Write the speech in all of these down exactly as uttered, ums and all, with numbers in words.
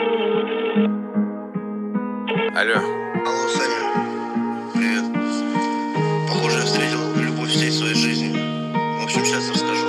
Алло. Алло, Саня. Привет. Похоже, я встретил любовь всей своей жизни. В общем, сейчас расскажу.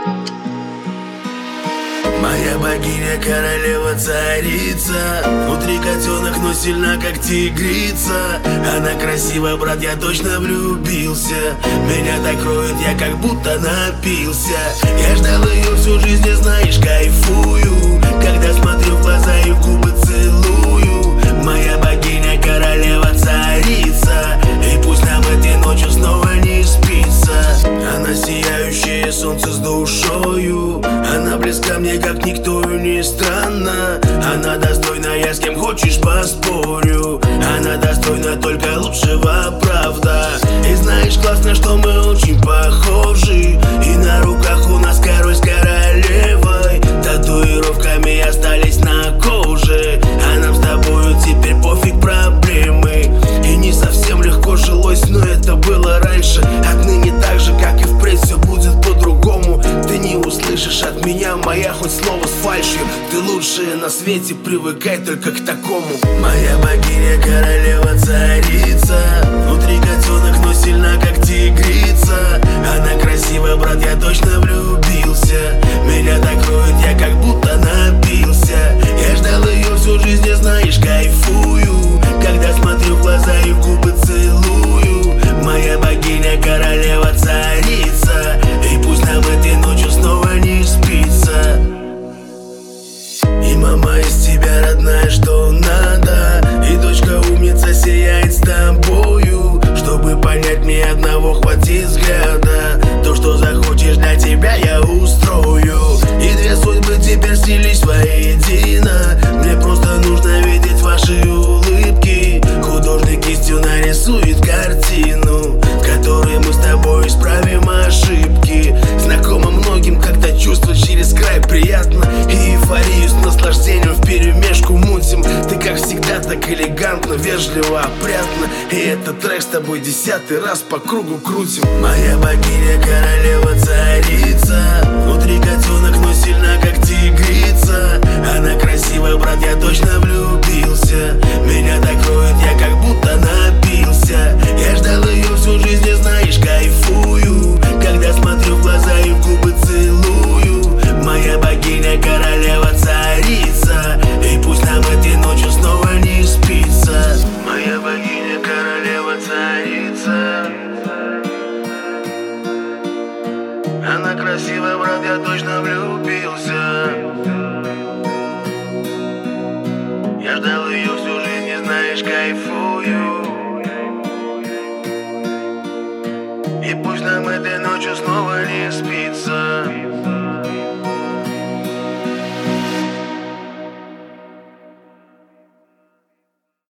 Моя богиня, королева, царица. Внутри котенок, но сильна, как тигрица. Она красива, брат, я точно влюбился. Меня так кроет, я как будто напился. Я ждал ее всю жизнь, и знаешь, кайфую, когда смотрю в глаза и в губы целую. Моя богиня, королева, царица. И пусть нам этой ночью снова не спится. Она сияющее солнце с душою. Она близка мне, как никто, и не странно. Она достойна, я с кем хочешь поспорю. Она достойна только лучшего, правда. И знаешь, классно, что мы очень похожи. И на руках у нас король с королевой. Татуировками остались на коже. А нам с тобою теперь пофиг проблемы. И не совсем легко жилось, но это было раньше. Отныне так же, как и впредь, все будет по-другому. Ты не услышишь от меня, моя, хоть слово с фальшью. Ты лучшая на свете, привыкай только к такому. Моя богиня, королева, царица. Внутри котенок, но сильна, как тигрица. Она красива, брат, я точно влюбился. Меня так кроет, я как будто напился. Я ждал ее всю жизнь, и знаешь, кайфую, когда смотрю в глаза и в губы целую. Моя богиня, королева, царица. И пусть нам этой ночью снова не спится. И мама из тебя родная, что надо. И дочка умница сияет с тобою. Чтобы понять, мне одного хватит взгляда. То, что захочешь, для тебя я устрою. И две судьбы теперь слились воедино. Мне просто нужно видеть ваши улыбки. Художник кистью нарисует картину, в которой мы с тобой исправим ошибки. Знакомо многим, когда чувство через край приятно. И эйфорию с наслаждением вперемешку мутим. Ты как всегда так элегантно, вежливо, опрятно. И этот трек с тобой десятый раз по кругу крутим. Моя богиня, королева, царица. Внутри котенок, но сильна, как тигрица. Она красива, брат, я точно влюбился. Меня так кроет, я как будто напился. Я ждал ее всю жизнь, и знаешь, кайфую, когда смотрю в глаза и в губы целую. Моя богиня, королева, царица. И пусть нам этой ночью снова не спится. Моя богиня, королева, царица. Она красива, брат, я точно влюбился. Я ждал ее всю жизнь, и знаешь, кайфую. И пусть нам этой ночью снова не спится.